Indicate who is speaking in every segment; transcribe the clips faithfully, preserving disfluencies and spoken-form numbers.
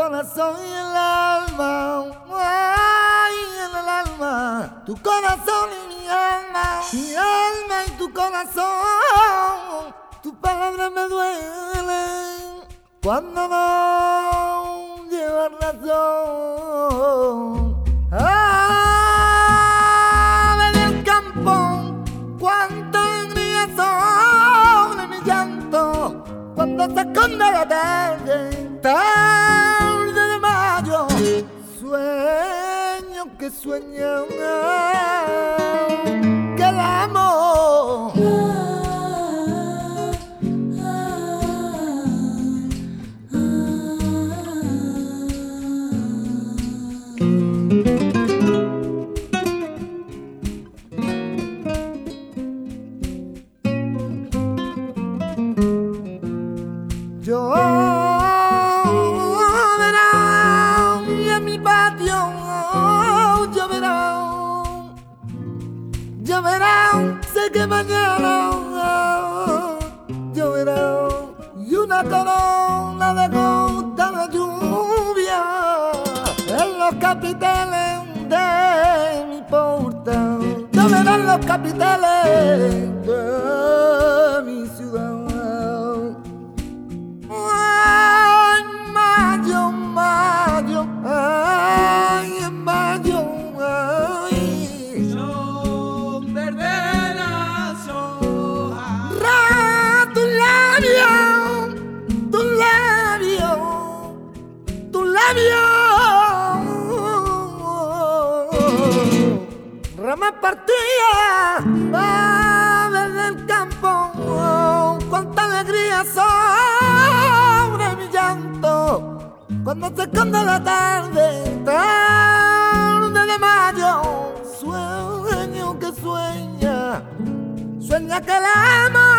Speaker 1: corazón y el alma, ay, en el alma, tu corazón y mi alma, mi alma y tu corazón, tus palabras me duelen cuando no llevas razón. Ave del campo, cuánta alegría sobre mi llanto, cuando se esconde la tarde, tarde de mayo, sueño que sueña que la amo. Yo verán y en mi patio lloverán, lloverán, sé que mañana lloverán y una corona de gota de lluvia en los capiteles de mi portal, lloverán los capiteles de mi ciudad. Ay, mayo, mayo, ay, en mayo, ay.
Speaker 2: Son verdaderas hojas.
Speaker 1: Ra, tu labio, tu labio, tu labio. Rama partida, va desde el campo, cuánta alegría sobre mi llanto, cuando se esconde la tarde, tarde de mayo, sueño que sueña, sueña que la amo.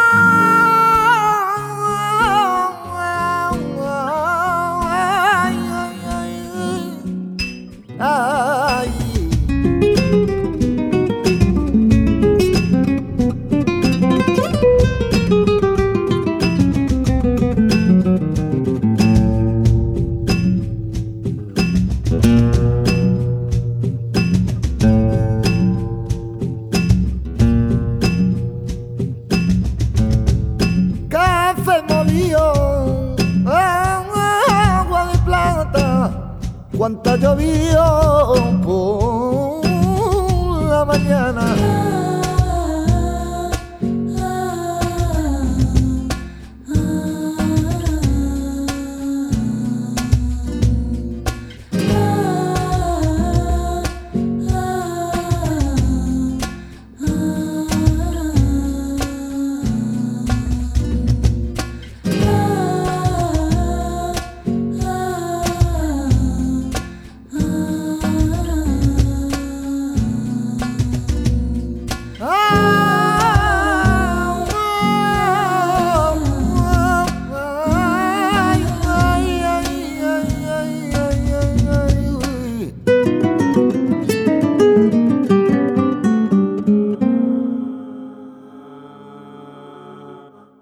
Speaker 1: Ay, ay, ay, ay, ay. Café molido, agua de plata, cuánta llovió por la mañana.